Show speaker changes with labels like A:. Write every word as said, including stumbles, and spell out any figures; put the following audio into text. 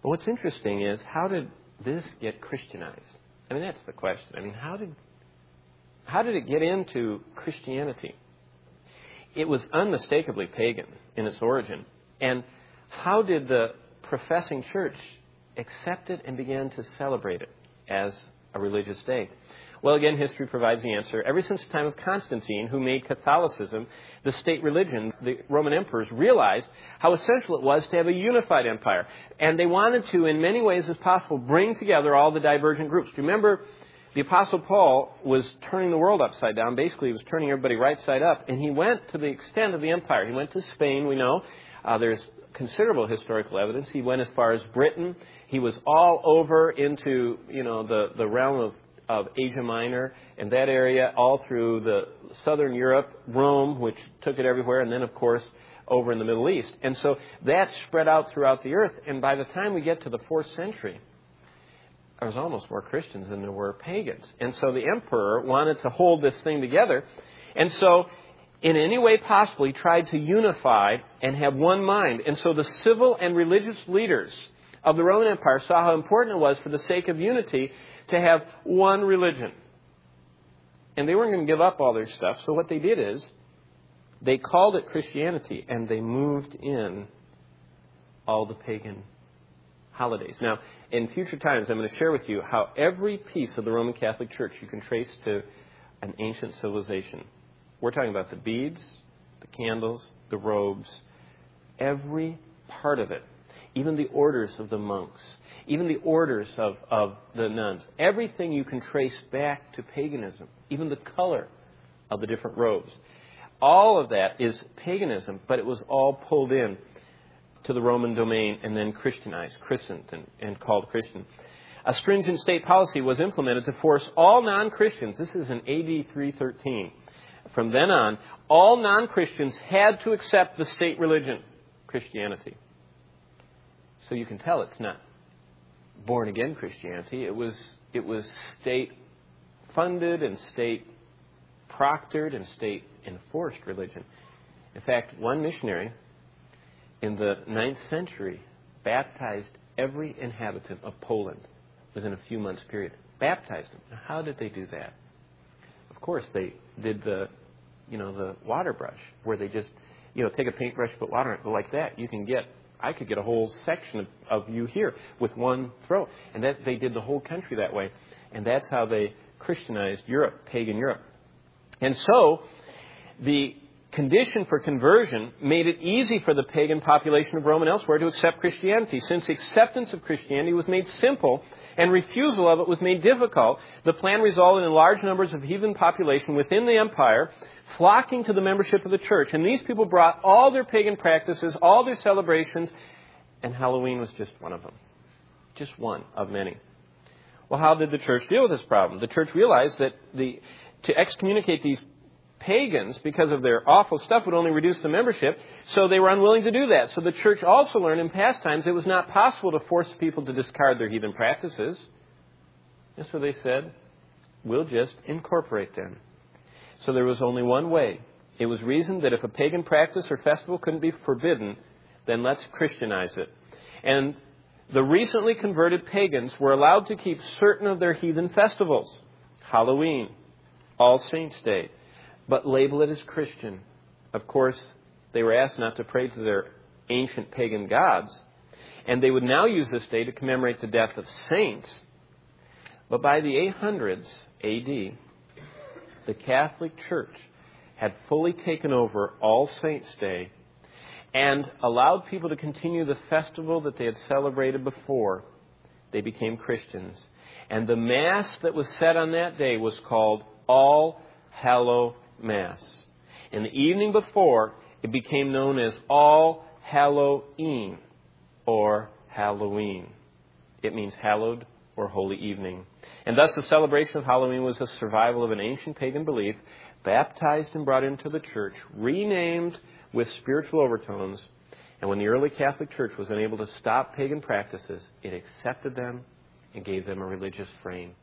A: But what's interesting is, how did this get Christianized? I mean, that's the question. I mean, how did how did it get into Christianity? It was unmistakably pagan in its origin. And how did the professing church accept it and began to celebrate it as a religious day? Well, again, history provides the answer. Ever since the time of Constantine, who made Catholicism the state religion, the Roman emperors realized how essential it was to have a unified empire. And they wanted to, in many ways as possible, bring together all the divergent groups. Remember, the Apostle Paul was turning the world upside down. Basically, he was turning everybody right side up. And he went to the extent of the empire. He went to Spain, we know. Uh, there's considerable historical evidence. He went as far as Britain. He was all over into, you know, the, the realm of, of Asia Minor and that area, all through the southern Europe, Rome, which took it everywhere, and then, of course, over in the Middle East. And so that spread out throughout the earth. And by the time we get to the fourth century, there was almost more Christians than there were pagans. And so the emperor wanted to hold this thing together. And so in any way possible, he tried to unify and have one mind. And so the civil and religious leaders of the Roman Empire saw how important it was, for the sake of unity, to have one religion. And they weren't going to give up all their stuff. So what they did is they called it Christianity, and they moved in all the pagan holidays. Now, in future times, I'm going to share with you how every piece of the Roman Catholic Church you can trace to an ancient civilization. We're talking about the beads, the candles, the robes, every part of it. Even the orders of the monks, even the orders of, of the nuns. Everything you can trace back to paganism, even the color of the different robes. All of that is paganism, but it was all pulled in to the Roman domain and then Christianized, christened, and, and called Christian. A stringent state policy was implemented to force all non-Christians. This is in A D three thirteen. From then on, all non-Christians had to accept the state religion, Christianity. So you can tell it's not born-again Christianity. It was it was state-funded and state-proctored and state-enforced religion. In fact, one missionary in the ninth century baptized every inhabitant of Poland within a few months' period. Baptized them. Now, how did they do that? Of course, they did the, you know, the water brush, where they just, you know, take a paintbrush, put water in it, like that. You can get, I could get a whole section of, of you here with one throw. And that they did the whole country that way. And that's how they Christianized Europe, pagan Europe. And so, the condition for conversion made it easy for the pagan population of Rome and elsewhere to accept Christianity. Since acceptance of Christianity was made simple and refusal of it was made difficult, the plan resulted in large numbers of heathen population within the empire flocking to the membership of the church. And these people brought all their pagan practices, all their celebrations, and Halloween was just one of them. Just one of many. Well, how did the church deal with this problem? The church realized that the to excommunicate these pagans because of their awful stuff would only reduce the membership, so they were unwilling to do that. So the church also learned in past times it was not possible to force people to discard their heathen practices. And so they said, we'll just incorporate them. So there was only one way. It was reasoned that if a pagan practice or festival couldn't be forbidden, then let's Christianize it. And the recently converted pagans were allowed to keep certain of their heathen festivals. Halloween, All Saints' Day, but label it as Christian. Of course, they were asked not to pray to their ancient pagan gods, and they would now use this day to commemorate the death of saints. But by the eight hundreds A D, the Catholic Church had fully taken over All Saints' Day and allowed people to continue the festival that they had celebrated before. They became Christians. And the Mass that was said on that day was called All Hallow Mass. In the evening before, it became known as All Halloween or Halloween. It means hallowed or holy evening. And thus the celebration of Halloween was a survival of an ancient pagan belief, baptized and brought into the church, renamed with spiritual overtones. And when the early Catholic Church was unable to stop pagan practices, it accepted them and gave them a religious frame.